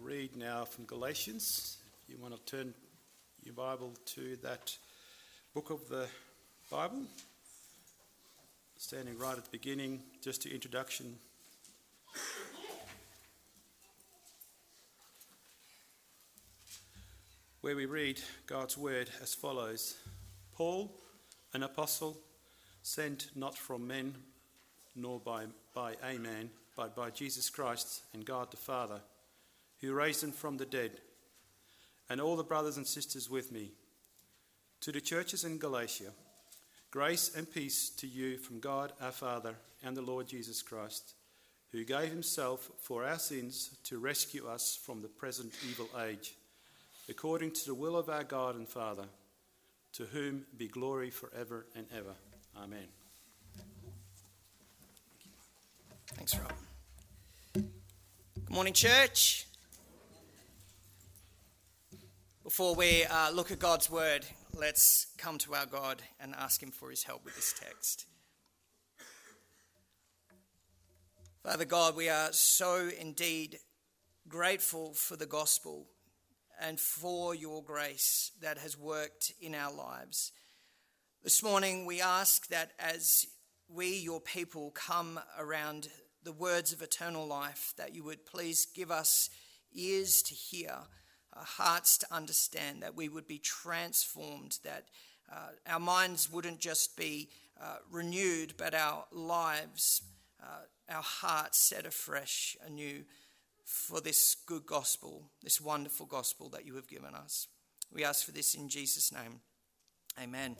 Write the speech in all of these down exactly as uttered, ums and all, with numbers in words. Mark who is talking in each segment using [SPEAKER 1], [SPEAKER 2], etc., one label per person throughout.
[SPEAKER 1] read now from Galatians. If you want to turn your Bible to that book of the Bible, standing right at the beginning, just to introduction. Where we read God's word as follows: Paul, an apostle, sent not from men, nor by, by a man, but by Jesus Christ and God the Father, who raised him from the dead, and all the brothers and sisters with me. To the churches in Galatia, grace and peace to you from God our Father and the Lord Jesus Christ, who gave himself for our sins to rescue us from the present evil age, according to the will of our God and Father, to whom be glory forever and ever. Amen.
[SPEAKER 2] Thanks, Rob. Good morning, church. Before we uh, look at God's word, let's come to our God and ask him for his help with this text. Father God, we are so indeed grateful for the gospel and for your grace that has worked in our lives. This morning we ask that as we, your people, come around the words of eternal life, that you would please give us ears to hear, uh, hearts to understand, that we would be transformed, that uh, our minds wouldn't just be uh, renewed, but our lives, uh, our hearts set afresh anew for this good gospel, this wonderful gospel that you have given us. We ask for this in Jesus' name. Amen.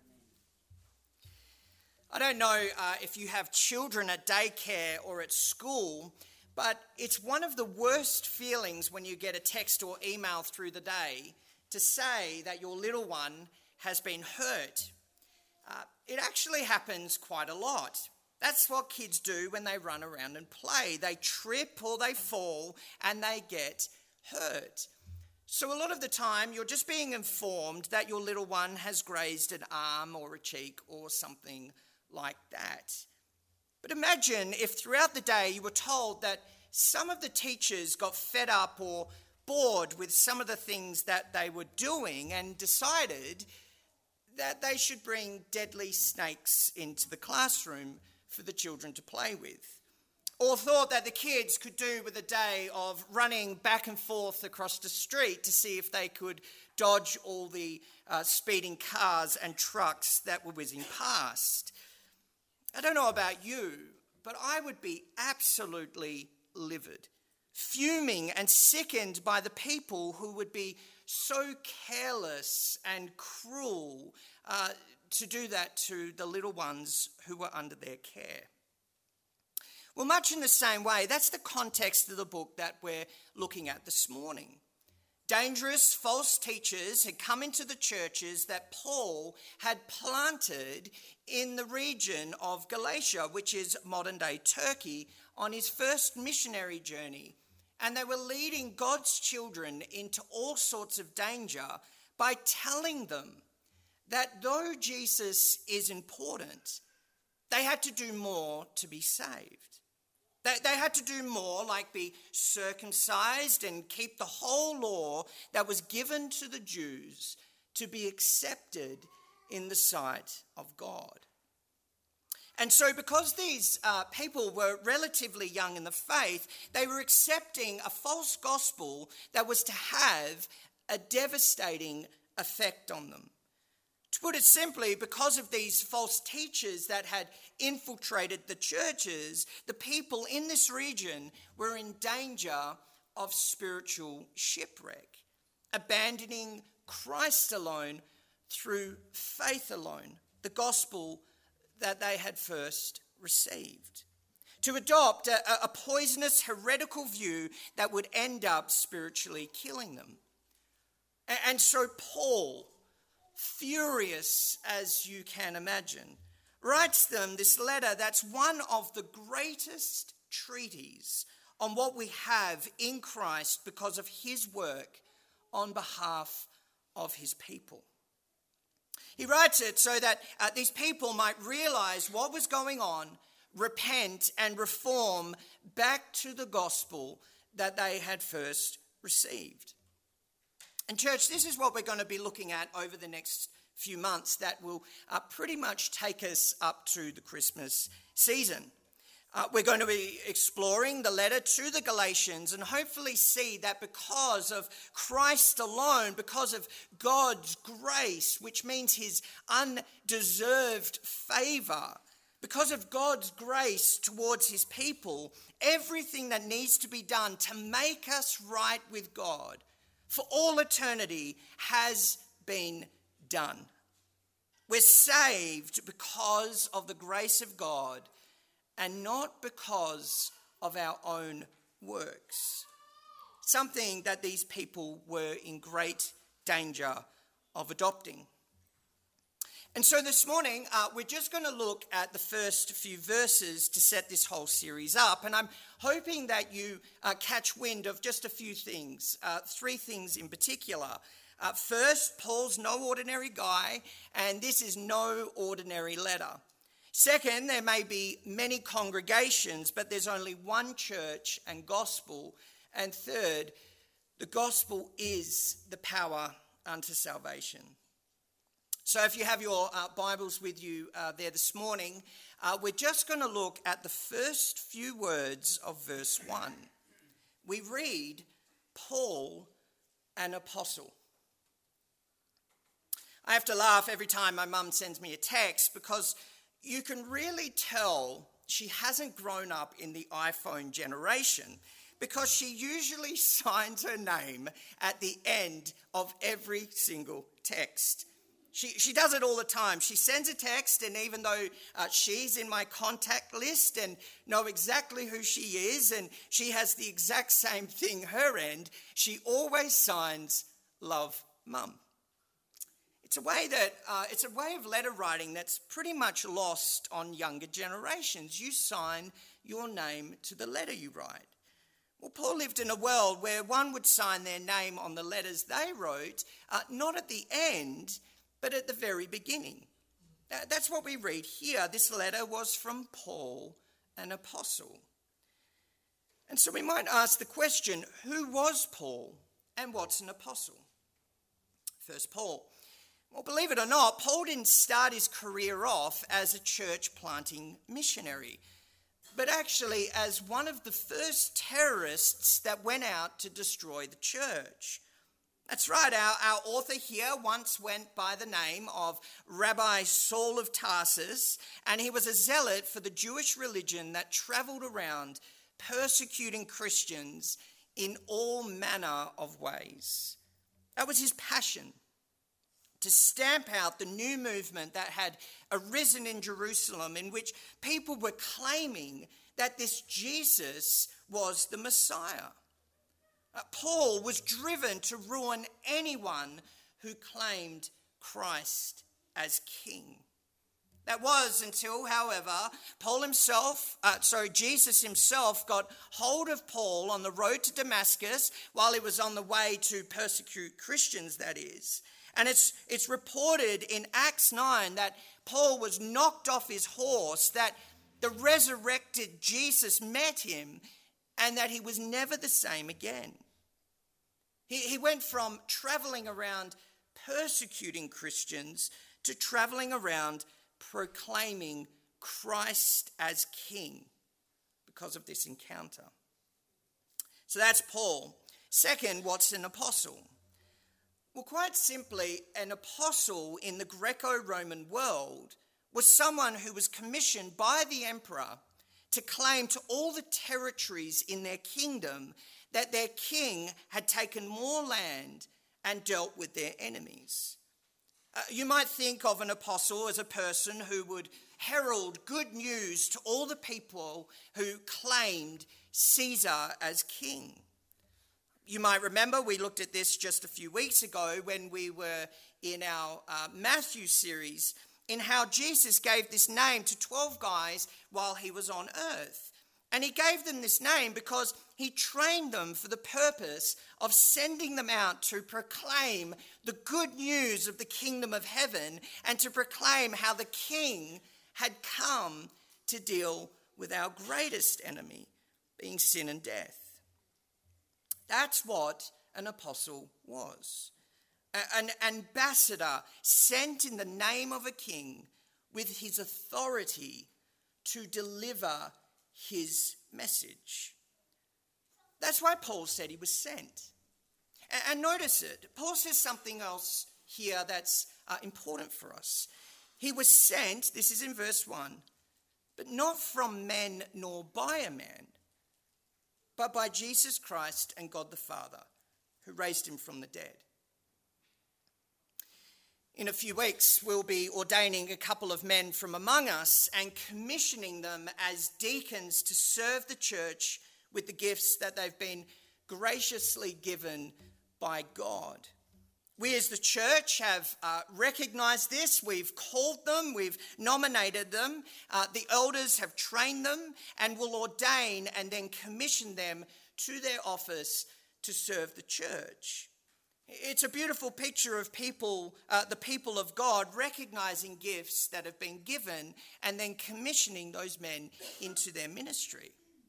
[SPEAKER 2] I don't know uh, if you have children at daycare or at school, but it's one of the worst feelings when you get a text or email through the day to say that your little one has been hurt. Uh, it actually happens quite a lot. That's what kids do when they run around and play. They trip or they fall and they get hurt. So a lot of the time you're just being informed that your little one has grazed an arm or a cheek or something like that. But imagine if throughout the day you were told that some of the teachers got fed up or bored with some of the things that they were doing and decided that they should bring deadly snakes into the classroom for the children to play with. Or thought that the kids could do with a day of running back and forth across the street to see if they could dodge all the uh, speeding cars and trucks that were whizzing past. I don't know about you, but I would be absolutely livid, fuming and sickened by the people who would be so careless and cruel uh, to do that to the little ones who were under their care. Well, much in the same way, that's the context of the book that we're looking at this morning. Dangerous false teachers had come into the churches that Paul had planted in the region of Galatia, which is modern-day Turkey, on his first missionary journey. And they were leading God's children into all sorts of danger by telling them that though Jesus is important, they had to do more to be saved. They, they had to do more, like be circumcised and keep the whole law that was given to the Jews to be accepted in the sight of God. And so because these uh, people were relatively young in the faith, they were accepting a false gospel that was to have a devastating effect on them. To put it simply, because of these false teachers that had infiltrated the churches, the people in this region were in danger of spiritual shipwreck, abandoning Christ alone through faith alone, the gospel that they had first received. To adopt a, a poisonous, heretical view that would end up spiritually killing them. And, and so Paul, furious as you can imagine, writes them this letter that's one of the greatest treatises on what we have in Christ because of his work on behalf of his people. He writes it so that uh, these people might realize what was going on, repent and reform back to the gospel that they had first received. And church, this is what we're going to be looking at over the next few months that will uh, pretty much take us up to the Christmas season. Uh, we're going to be exploring the letter to the Galatians and hopefully see that because of Christ alone, because of God's grace, which means his undeserved favor, because of God's grace towards his people, everything that needs to be done to make us right with God for all eternity has been done. We're saved because of the grace of God and not because of our own works. Something that these people were in great danger of adopting. And so this morning, uh, we're just going to look at the first few verses to set this whole series up. And I'm hoping that you uh, catch wind of just a few things, uh, three things in particular. Uh, first, Paul's no ordinary guy, and this is no ordinary letter. Second, there may be many congregations, but there's only one church and gospel. And third, the gospel is the power unto salvation. So if you have your uh, Bibles with you uh, there this morning, uh, we're just going to look at the first few words of verse one. We read, Paul, an apostle. I have to laugh every time my mum sends me a text because you can really tell she hasn't grown up in the iPhone generation because she usually signs her name at the end of every single text. She she does it all the time. She sends a text, and even though uh, she's in my contact list and know exactly who she is, and she has the exact same thing her end, she always signs "Love, Mum." It's a way that uh, it's a way of letter writing that's pretty much lost on younger generations. You sign your name to the letter you write. Well, Paul lived in a world where one would sign their name on the letters they wrote, uh, not at the end, but at the very beginning. That's what we read here. This letter was from Paul, an apostle. And so we might ask the question, who was Paul and what's an apostle? First, Paul. Well, believe it or not, Paul didn't start his career off as a church planting missionary, but actually as one of the first terrorists that went out to destroy the church. That's right, our, our author here once went by the name of Rabbi Saul of Tarsus, and he was a zealot for the Jewish religion that travelled around persecuting Christians in all manner of ways. That was his passion, to stamp out the new movement that had arisen in Jerusalem, in which people were claiming that this Jesus was the Messiah. Uh, Paul was driven to ruin anyone who claimed Christ as king. That was until, however, Paul himself, uh, sorry, Jesus himself got hold of Paul on the road to Damascus while he was on the way to persecute Christians, that is. And it's, it's reported in Acts nine that Paul was knocked off his horse, that the resurrected Jesus met him, and that he was never the same again. He, he went from traveling around persecuting Christians to traveling around proclaiming Christ as king because of this encounter. So that's Paul. Second, what's an apostle? Well, quite simply, an apostle in the Greco-Roman world was someone who was commissioned by the emperor to claim to all the territories in their kingdom that their king had taken more land and dealt with their enemies. Uh, you might think of an apostle as a person who would herald good news to all the people who claimed Caesar as king. You might remember we looked at this just a few weeks ago when we were in our uh, Matthew series, in how Jesus gave this name to twelve guys while he was on earth. And he gave them this name because he trained them for the purpose of sending them out to proclaim the good news of the kingdom of heaven and to proclaim how the king had come to deal with our greatest enemy, being sin and death. That's what an apostle was. An ambassador sent in the name of a king with his authority to deliver his message. That's why Paul said he was sent. And notice it. Paul says something else here that's uh, important for us. He was sent, this is in verse one, but not from men nor by a man, but by Jesus Christ and God the Father, who raised him from the dead. In a few weeks, we'll be ordaining a couple of men from among us and commissioning them as deacons to serve the church with the gifts that they've been graciously given by God. We as the church have uh, recognized this. We've called them, we've nominated them. Uh, the elders have trained them and will ordain and then commission them to their office to serve the church. It's a beautiful picture of people, uh, the people of God, recognizing gifts that have been given and then commissioning those men into their ministry.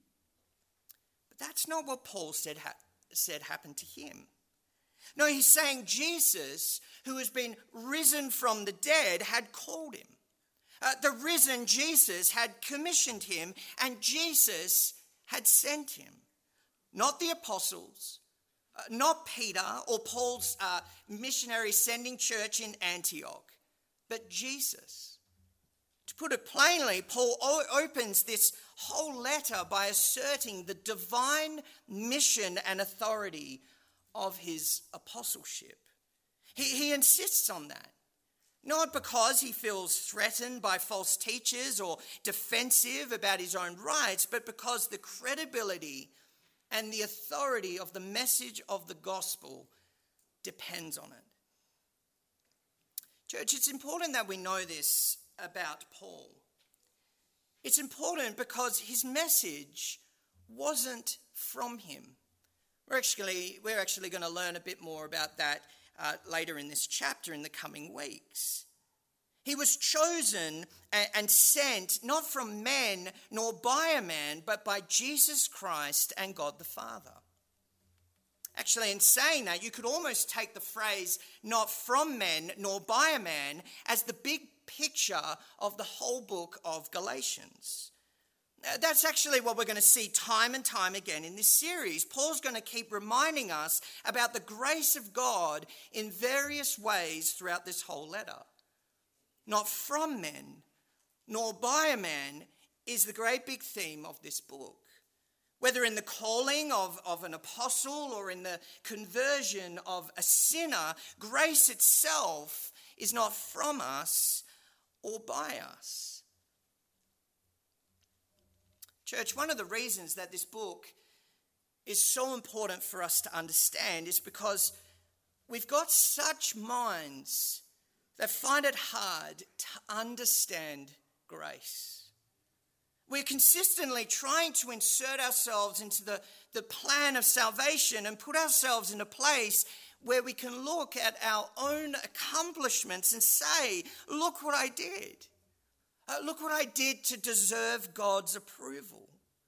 [SPEAKER 2] But that's not what Paul said, ha- said happened to him. No, he's saying Jesus, who has been risen from the dead, had called him. Uh, the risen Jesus had commissioned him, and Jesus had sent him. Not the apostles, uh, not Peter or Paul's uh, missionary sending church in Antioch, but Jesus. To put it plainly, Paul o- opens this whole letter by asserting the divine mission and authority of his apostleship. He, he insists on that, not because he feels threatened by false teachers or defensive about his own rights, but because the credibility and the authority of the message of the gospel depends on it. Church, it's important that we know this about Paul. It's important because his message wasn't from him. We're actually, we're actually going to learn a bit more about that uh, later in this chapter in the coming weeks. He was chosen and sent not from men nor by a man, but by Jesus Christ and God the Father. Actually, in saying that, you could almost take the phrase not from men nor by a man as the big picture of the whole book of Galatians. That's actually what we're going to see time and time again in this series. Paul's going to keep reminding us about the grace of God in various ways throughout this whole letter. Not from men, nor by a man, is the great big theme of this book. Whether in the calling of, of an apostle or in the conversion of a sinner, grace itself is not from us or by us. Church, one of the reasons that this book is so important for us to understand is because we've got such minds that find it hard to understand grace. We're consistently trying to insert ourselves into the, the plan of salvation and put ourselves in a place where we can look at our own accomplishments and say, look what I did. Uh, look what I did to deserve God's approval.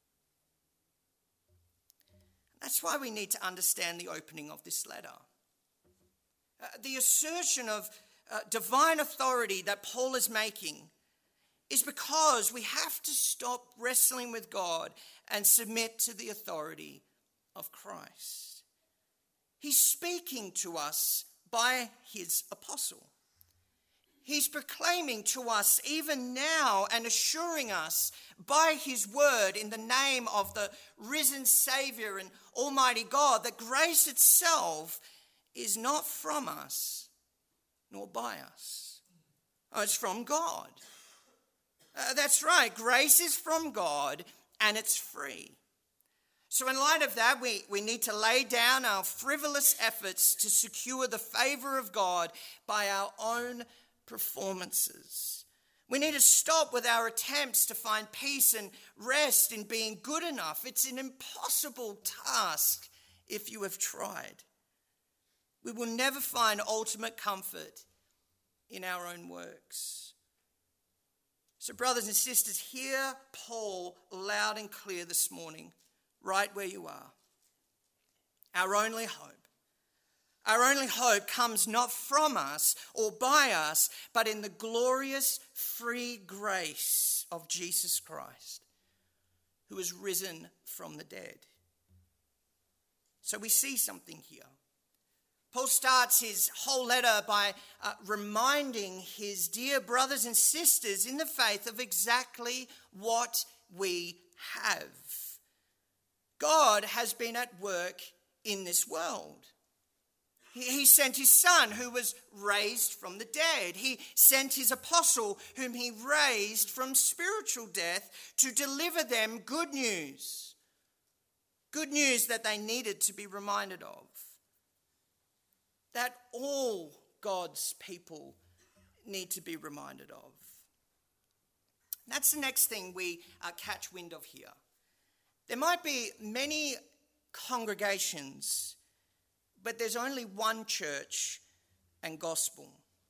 [SPEAKER 2] That's why we need to understand the opening of this letter. Uh, the assertion of uh, divine authority that Paul is making is because we have to stop wrestling with God and submit to the authority of Christ. He's speaking to us by his apostle. He's proclaiming to us even now and assuring us by his word in the name of the risen Savior and Almighty God that grace itself is not from us nor by us. Oh, it's from God. Uh, that's right. Grace is from God and it's free. So in light of that, we, we need to lay down our frivolous efforts to secure the favor of God by our own performances. We need to stop with our attempts to find peace and rest in being good enough. It's an impossible task if you have tried. We will never find ultimate comfort in our own works. So brothers and sisters, hear Paul loud and clear this morning, right where you are. our only hope. Our only hope comes not from us or by us, but in the glorious free grace of Jesus Christ, who is risen from the dead. So we see something here. Paul starts his whole letter by uh, reminding his dear brothers and sisters in the faith of exactly what we have. God has been at work in this world. He, he sent his son who was raised from the dead. He sent his apostle whom he raised from spiritual death to deliver them good news. Good news that they needed to be reminded of. That all God's people need to be reminded of. That's the next thing we uh, catch wind of here. There might be many congregations, but there's only one church and gospel.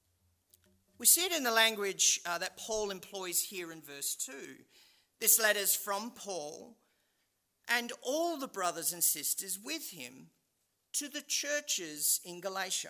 [SPEAKER 2] We see it in the language uh, that Paul employs here in verse two. This letter's from Paul and all the brothers and sisters with him to the churches in Galatia.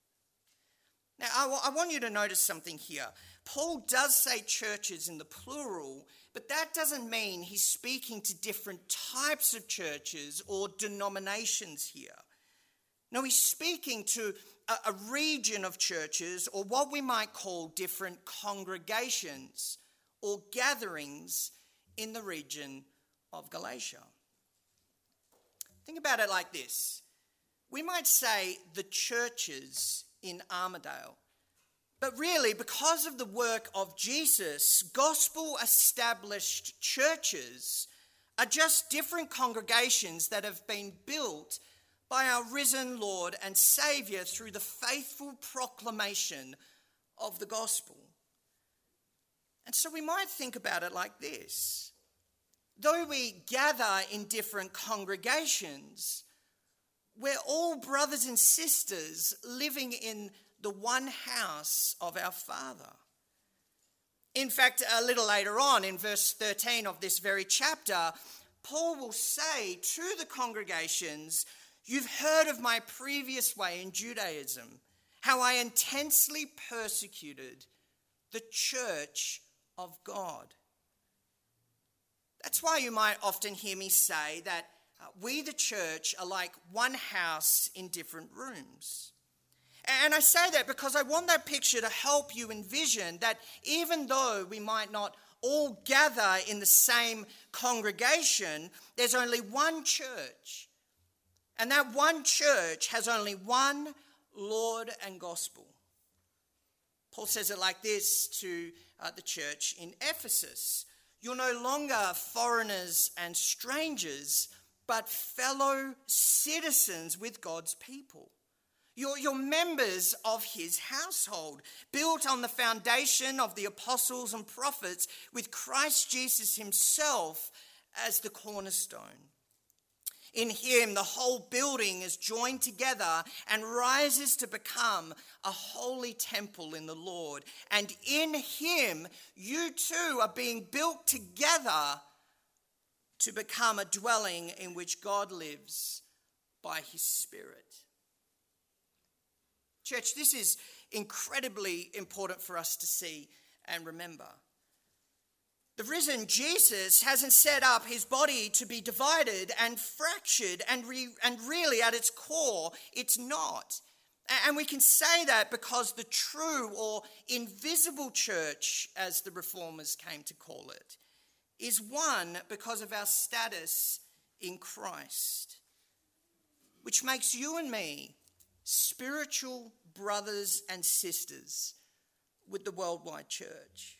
[SPEAKER 2] Now, I, w- I want you to notice something here. Paul does say churches in the plural, but that doesn't mean he's speaking to different types of churches or denominations here. No, he's speaking to a, a region of churches, or what we might call different congregations or gatherings in the region of Galatia. Think about it like this. We might say the churches in Armidale. But really, because of the work of Jesus, gospel-established churches are just different congregations that have been built by our risen Lord and Saviour through the faithful proclamation of the gospel. And so we might think about it like this. Though we gather in different congregations, we're all brothers and sisters living in the one house of our Father. In fact, a little later on in verse thirteen of this very chapter, Paul will say to the congregations, "You've heard of my previous way in Judaism, how I intensely persecuted the church of God." That's why you might often hear me say that Uh, we, the church, are like one house in different rooms. And I say that because I want that picture to help you envision that even though we might not all gather in the same congregation, there's only one church. And that one church has only one Lord and gospel. Paul says it like this to uh, the church in Ephesus. You're no longer foreigners and strangers, but fellow citizens with God's people. You're, you're members of his household, built on the foundation of the apostles and prophets, with Christ Jesus himself as the cornerstone. In him, the whole building is joined together and rises to become a holy temple in the Lord. And in him, you too are being built together to become a dwelling in which God lives by his Spirit. Church, this is incredibly important for us to see and remember. The risen Jesus hasn't set up his body to be divided and fractured, and, re- and really at its core, it's not. And we can say that because the true or invisible church, as the reformers came to call it, is one because of our status in Christ, which makes you and me spiritual brothers and sisters with the worldwide church.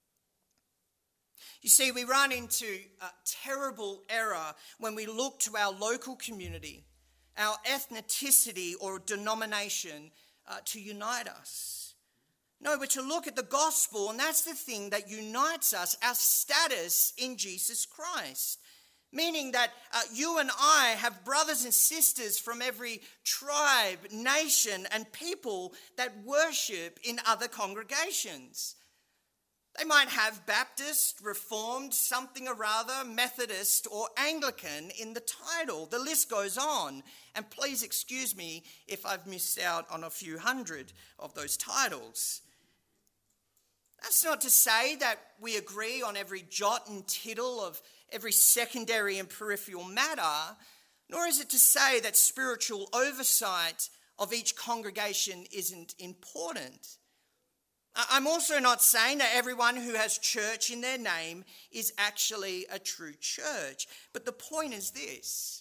[SPEAKER 2] You see, we run into a terrible error when we look to our local community, our ethnicity or denomination uh, to unite us. No, but to look at the gospel, and that's the thing that unites us, our status in Jesus Christ. Meaning that uh, you and I have brothers and sisters from every tribe, nation, and people that worship in other congregations. They might have Baptist, Reformed, something or other, Methodist or Anglican in the title. The list goes on. And please excuse me if I've missed out on a few hundred of those titles. That's not to say that we agree on every jot and tittle of every secondary and peripheral matter, nor is it to say that spiritual oversight of each congregation isn't important. I'm also not saying that everyone who has church in their name is actually a true church. But the point is this: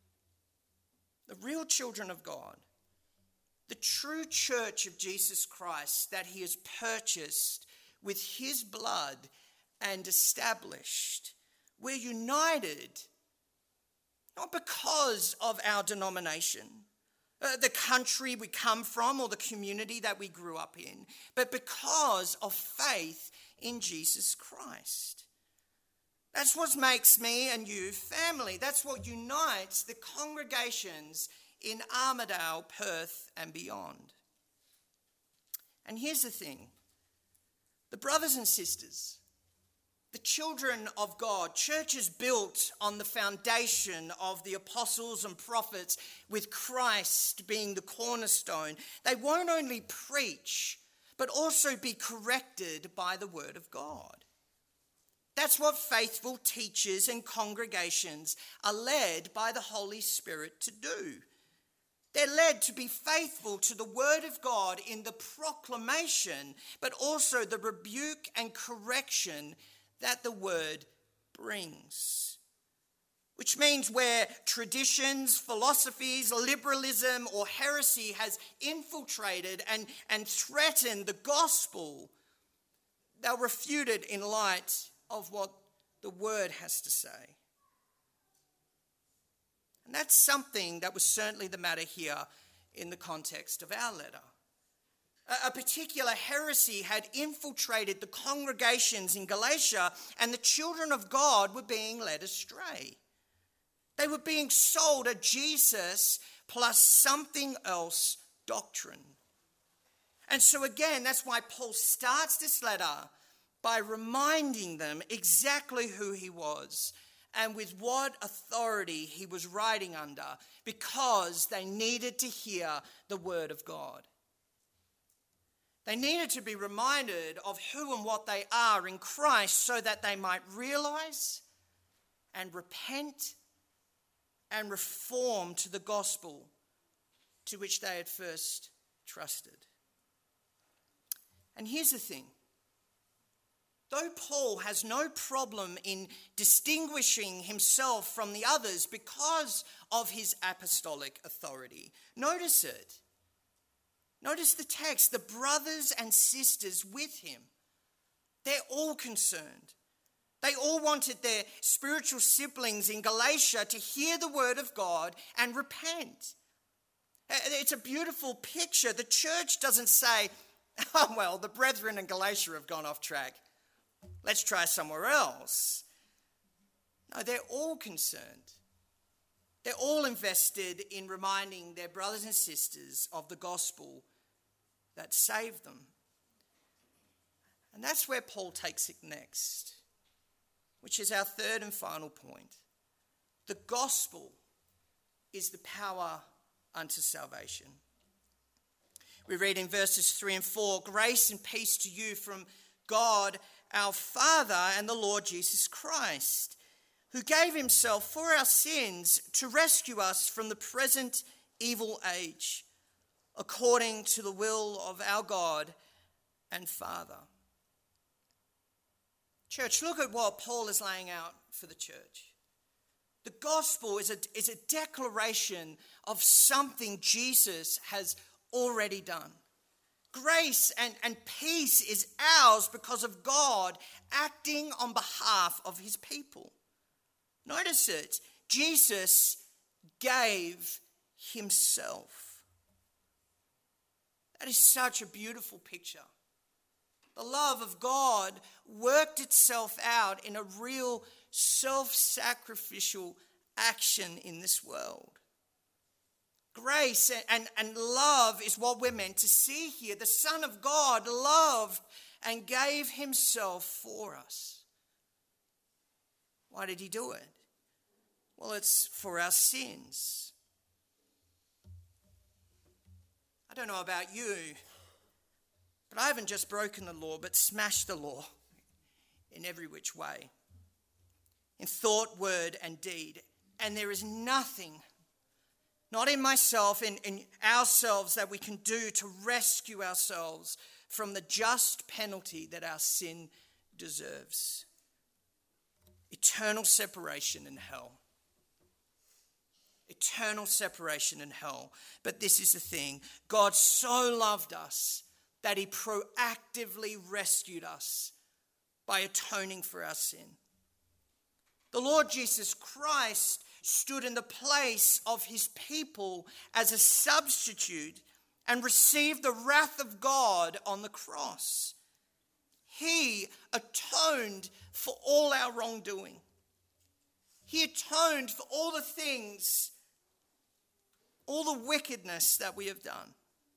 [SPEAKER 2] the real children of God, the true church of Jesus Christ that he has purchased with his blood and established, we're united not because of our denomination, Uh, the country we come from, or the community that we grew up in, but because of faith in Jesus Christ. That's what makes me and you family. That's what unites the congregations in Armidale, Perth, and beyond. And here's the thing: the brothers and sisters, the children of God, churches built on the foundation of the apostles and prophets, with Christ being the cornerstone, they won't only preach, but also be corrected by the word of God. That's what faithful teachers and congregations are led by the Holy Spirit to do. They're led to be faithful to the word of God in the proclamation, but also the rebuke and correction that the word brings. Which means where traditions, philosophies, liberalism, or heresy has infiltrated and, and threatened the gospel, they'll refute it in light of what the word has to say. And that's something that was certainly the matter here in the context of our letter. A particular heresy had infiltrated the congregations in Galatia, and the children of God were being led astray. They were being sold a Jesus plus something else doctrine. And so again, that's why Paul starts this letter by reminding them exactly who he was and with what authority he was writing under, because they needed to hear the word of God. They needed to be reminded of who and what they are in Christ, so that they might realize and repent and reform to the gospel to which they had first trusted. And here's the thing: though Paul has no problem in distinguishing himself from the others because of his apostolic authority, notice it. Notice the text: the brothers and sisters with him, they're all concerned. They all wanted their spiritual siblings in Galatia to hear the word of God and repent. It's a beautiful picture. The church doesn't say, oh, well, the brethren in Galatia have gone off track. Let's try somewhere else. No, they're all concerned. They're all invested in reminding their brothers and sisters of the gospel that saved them. And that's where Paul takes it next, which is our third and final point. The gospel is the power unto salvation. We read in verses three and four, "Grace and peace to you from God our Father and the Lord Jesus Christ, who gave himself for our sins to rescue us from the present evil age, according to the will of our God and Father." Church, look at what Paul is laying out for the church. The gospel is a, is a declaration of something Jesus has already done. Grace and, and peace is ours because of God acting on behalf of his people. Notice it. Jesus gave himself. That is such a beautiful picture. The love of God worked itself out in a real self-sacrificial action in this world. Grace and, and, and love is what we're meant to see here. The Son of God loved and gave himself for us. Why did he do it? Well, it's for our sins. I don't know about you, but I haven't just broken the law, but smashed the law in every which way, in thought, word, and deed. And there is nothing, not in myself, in, in ourselves, that we can do to rescue ourselves from the just penalty that our sin deserves. Eternal separation in hell. Eternal separation in hell. But this is the thing. God so loved us that he proactively rescued us by atoning for our sin. The Lord Jesus Christ stood in the place of his people as a substitute and received the wrath of God on the cross. He atoned for all our wrongdoing. He atoned for all the things, all the wickedness that we have done.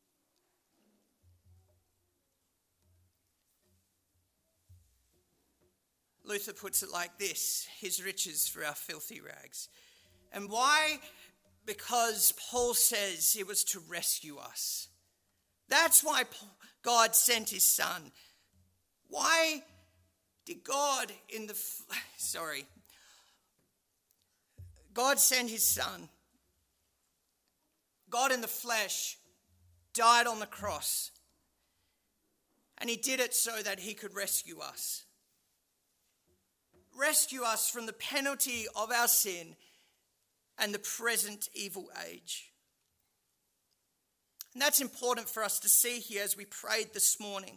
[SPEAKER 2] Luther puts it like this: his riches for our filthy rags. And why? Because Paul says it was to rescue us. That's why God sent his son. Why did God in the, sorry, God sent his son. God in the flesh died on the cross. And he did it so that he could rescue us. Rescue us from the penalty of our sin and the present evil age. And that's important for us to see here as we prayed this morning.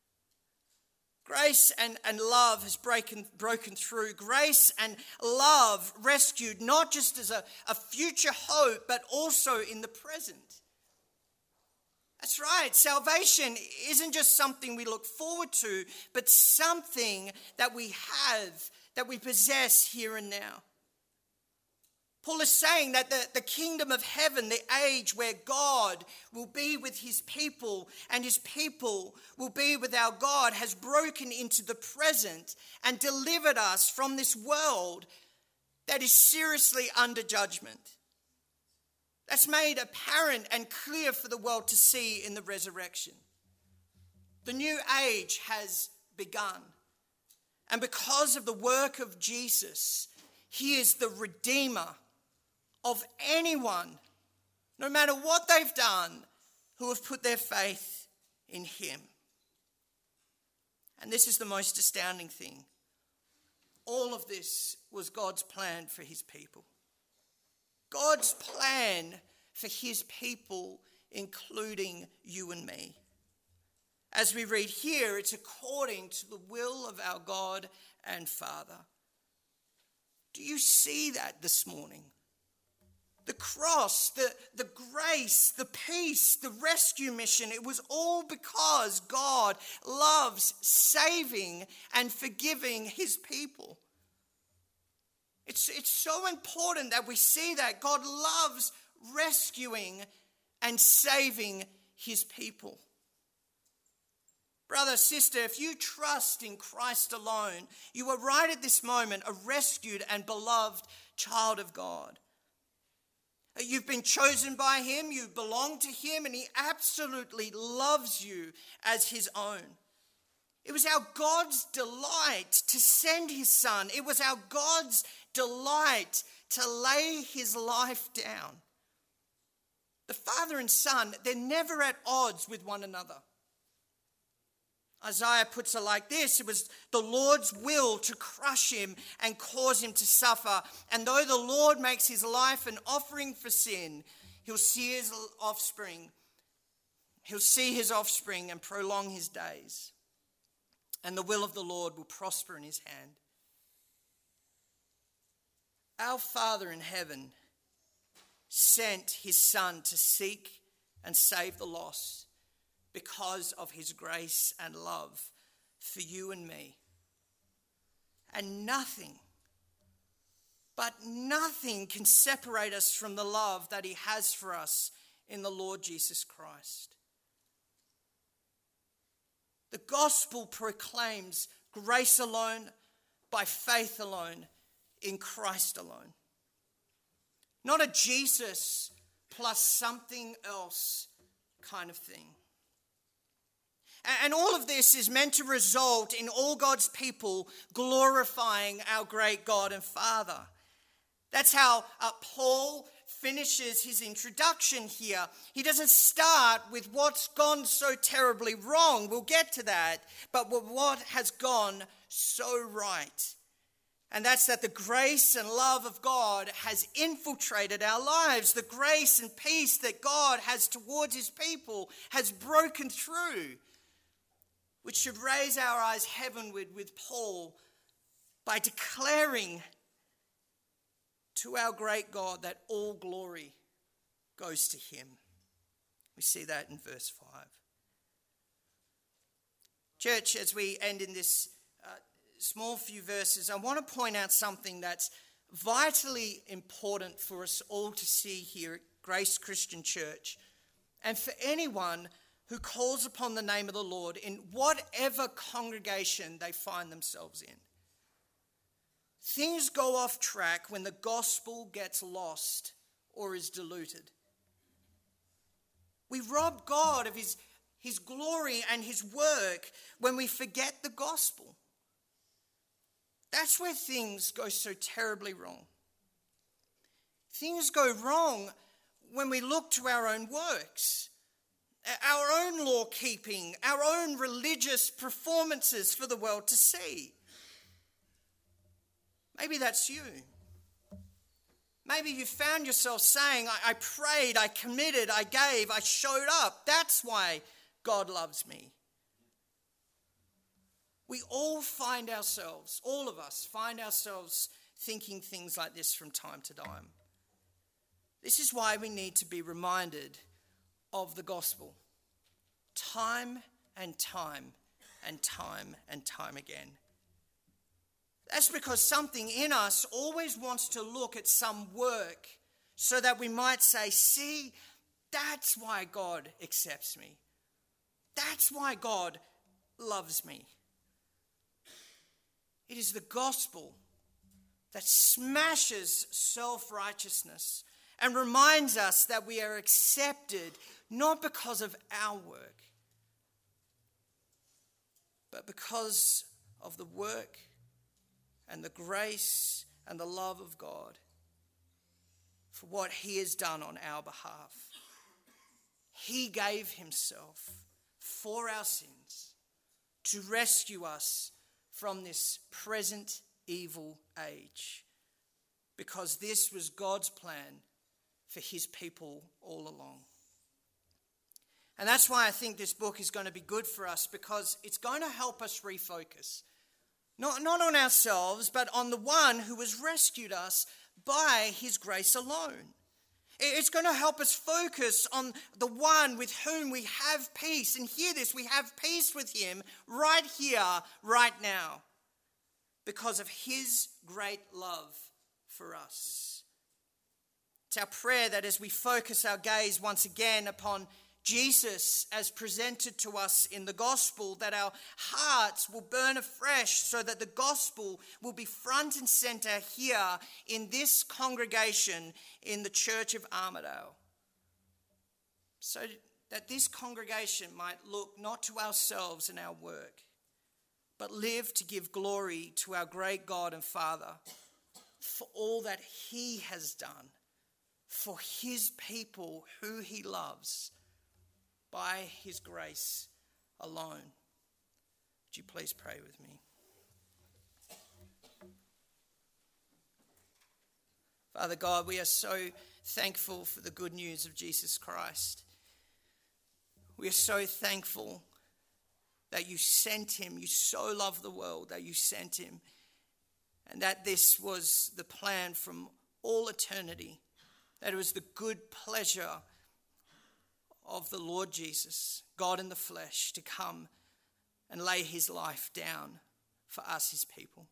[SPEAKER 2] Grace and, and love has broken, broken through. Grace and love rescued not just as a, a future hope, but also in the present. That's right. Salvation isn't just something we look forward to, but something that we have, that we possess here and now. Paul is saying that the, the kingdom of heaven, the age where God will be with his people and his people will be with our God, has broken into the present and delivered us from this world that is seriously under judgment. That's made apparent and clear for the world to see in the resurrection. The new age has begun. And because of the work of Jesus, he is the Redeemer of anyone, no matter what they've done, who have put their faith in him. And this is the most astounding thing. All of this was God's plan for his people. God's plan for his people, including you and me. As we read here, it's according to the will of our God and Father. Do you see that this morning? The cross, the, the grace, the peace, the rescue mission, it was all because God loves saving and forgiving his people. It's, it's so important that we see that God loves rescuing and saving his people. Brother, sister, if you trust in Christ alone, you are right at this moment a rescued and beloved child of God. You've been chosen by him, you belong to him, and he absolutely loves you as his own. It was our God's delight to send his son. It was our God's delight to lay his life down. The Father and Son, they're never at odds with one another. Isaiah puts it like this: it was the Lord's will to crush him and cause him to suffer. And though the Lord makes his life an offering for sin, he'll see his offspring. He'll see his offspring and prolong his days. And the will of the Lord will prosper in his hand. Our Father in heaven sent his Son to seek and save the lost, because of his grace and love for you and me. And nothing, but nothing can separate us from the love that he has for us in the Lord Jesus Christ. The gospel proclaims grace alone, by faith alone, in Christ alone. Not a Jesus plus something else kind of thing. And all of this is meant to result in all God's people glorifying our great God and Father. That's how uh, Paul finishes his introduction here. He doesn't start with what's gone so terribly wrong. We'll get to that. But with what has gone so right. And that's that the grace and love of God has infiltrated our lives. The grace and peace that God has towards his people has broken through, which should raise our eyes heavenward with Paul by declaring to our great God that all glory goes to him. We see that in verse five. Church, as we end in this uh, small few verses, I want to point out something that's vitally important for us all to see here at Grace Christian Church, and for anyone who calls upon the name of the Lord in whatever congregation they find themselves in. Things go off track when the gospel gets lost or is diluted. We rob God of his, his glory and his work when we forget the gospel. That's where things go so terribly wrong. Things go wrong when we look to our own works, our own law keeping, our own religious performances for the world to see. Maybe that's you. Maybe you found yourself saying, I, I prayed, I committed, I gave, I showed up. That's why God loves me. We all find ourselves, all of us find ourselves thinking things like this from time to time. This is why we need to be reminded of the gospel time and time and time and time again. That's because something in us always wants to look at some work so that we might say, see, that's why God accepts me. That's why God loves me. It is the gospel that smashes self-righteousness and reminds us that we are accepted not because of our work, but because of the work and the grace and the love of God for what he has done on our behalf. He gave himself for our sins to rescue us from this present evil age, because this was God's plan for his people all along. And that's why I think this book is going to be good for us, because it's going to help us refocus. Not, not on ourselves, but on the one who has rescued us by his grace alone. It's going to help us focus on the one with whom we have peace. And hear this, we have peace with him right here, right now, because of his great love for us. It's our prayer that as we focus our gaze once again upon Jesus as presented to us in the gospel, that our hearts will burn afresh so that the gospel will be front and center here in this congregation in the Church of Armidale. So that this congregation might look not to ourselves and our work, but live to give glory to our great God and Father for all that he has done for his people who he loves, by his grace alone. Would you please pray with me? Father God, we are so thankful for the good news of Jesus Christ. We are so thankful that you sent him. You so loved the world that you sent him. And that this was the plan from all eternity. That it was the good pleasure of the Lord Jesus, God in the flesh, to come and lay his life down for us, his people.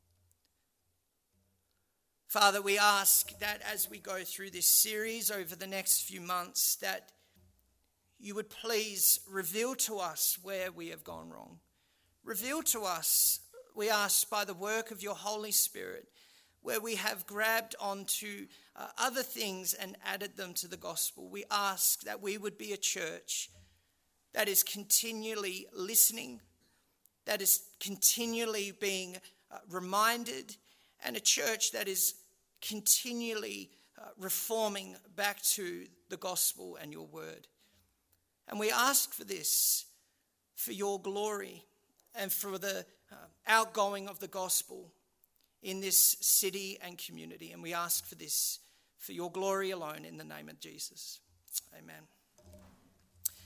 [SPEAKER 2] Father, we ask that as we go through this series over the next few months, that you would please reveal to us where we have gone wrong. Reveal to us, we ask, by the work of your Holy Spirit, where we have grabbed onto uh, other things and added them to the gospel. We ask that we would be a church that is continually listening, that is continually being uh, reminded, and a church that is continually uh, reforming back to the gospel and your word. And we ask for this, for your glory and for the uh, outgoing of the gospel in this city and community. And we ask for this for your glory alone in the name of Jesus. Amen.